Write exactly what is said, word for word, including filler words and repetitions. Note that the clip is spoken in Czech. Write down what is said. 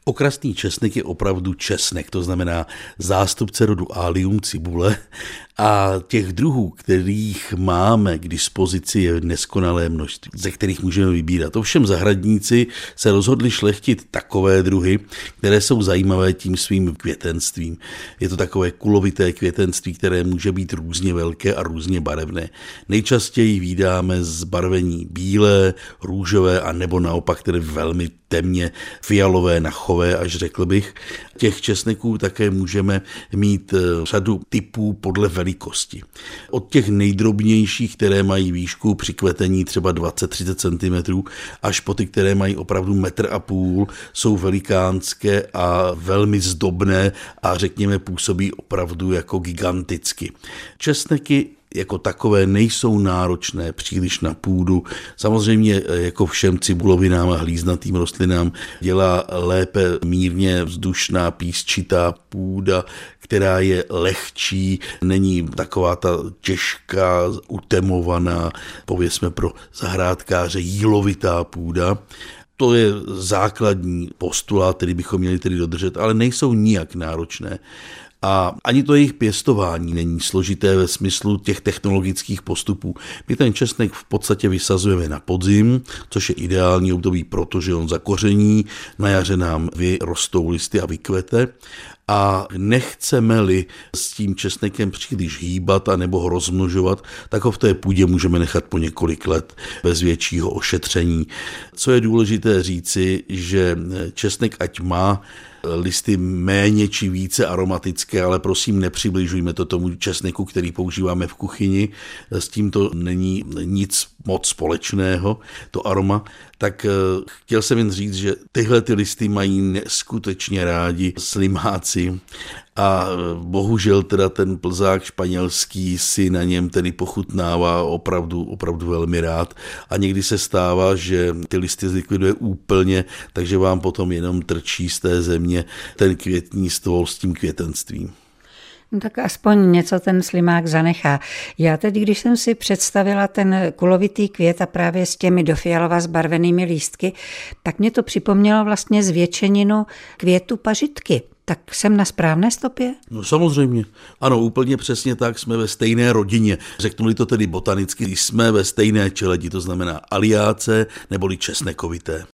Okrasný česnek je opravdu česnek, to znamená zástupce rodu Allium cibule, a těch druhů, kterých máme k dispozici, je neskonalé množství, ze kterých můžeme vybírat. Ovšem zahradníci se rozhodli šlechtit takové druhy, které jsou zajímavé tím svým květenstvím. Je to takové kulovité květenství, které může být různě velké a různě barevné. Nejčastěji vídáme zbarvení bílé, růžové a nebo naopak tedy velmi temně fialové, nachové, až řekl bych. Těch česneků také můžeme mít řadu typů podle velikosti. Od těch nejdrobnějších, které mají výšku při kvetení třeba dvacet až třicet centimetrů, až po ty, které mají opravdu metr a půl, jsou velikánské a velmi zdobné a řekněme působí opravdu jako giganticky. Česneky jako takové nejsou náročné příliš na půdu. Samozřejmě jako všem cibulovinám a hlíznatým rostlinám dělá lépe mírně vzdušná písčitá půda, která je lehčí, není taková ta těžká, utemovaná, pověsme pro zahrádkáře jílovitá půda. To je základní postulát, který bychom měli tedy dodržet, ale nejsou nijak náročné. A ani to jejich pěstování není složité ve smyslu těch technologických postupů. My ten česnek v podstatě vysazujeme na podzim, což je ideální období, protože on zakoření, na jaře nám vyrostou listy a vykvete. A nechceme-li s tím česnekem příliš hýbat a nebo ho rozmnožovat, tak ho v té půdě můžeme nechat po několik let bez většího ošetření. Co je důležité říci, že česnek ať má listy méně či více aromatické, ale prosím nepřibližujme to tomu česneku, který používáme v kuchyni, s tím to není nic moc společného, to aroma, tak chtěl jsem jen říct, že tyhle ty listy mají neskutečně rádi slimáci a bohužel teda ten plzák španělský si na něm tedy pochutnává opravdu, opravdu velmi rád a někdy se stává, že ty listy zlikviduje úplně, takže vám potom jenom trčí z té země ten květní stvol s tím květenstvím. No tak aspoň něco ten slimák zanechá. Já teď, když jsem si představila ten kulovitý květ a právě s těmi do fialova zbarvenými lístky, tak mě to připomnělo vlastně zvětšeninu květu pařitky. Tak jsem na správné stopě? No samozřejmě. Ano, úplně přesně tak, jsme ve stejné rodině. Řeknu-li to tedy botanicky, jsme ve stejné čeledi, to znamená aliáce neboli česnekovité.